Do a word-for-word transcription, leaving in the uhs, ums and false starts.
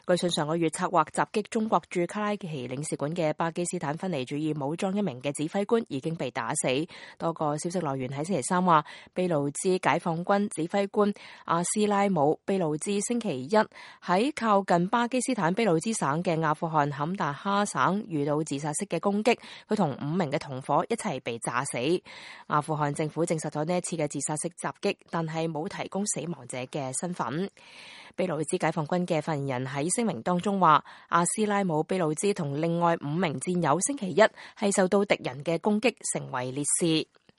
據信上個月策劃襲擊中國駐卡拉奇領事館嘅巴基斯坦分離主義武裝一名嘅指揮官已經被打死。多個消息來源喺星期三話，俾路支解放軍指揮官阿斯拉姆俾路支星期一喺靠近巴基斯坦俾路支省嘅阿富汗坎大哈省遇到自殺式嘅攻擊，佢同五名嘅同伙一齊被炸死。阿富汗政府證實咗呢一次嘅自殺式襲擊，但係冇提供死亡者嘅身份。俾路支解放軍嘅發言人喺聲明當中話，阿斯拉姆俾路支同另外五名戰友星期一係受到敵人嘅攻擊，成為烈士。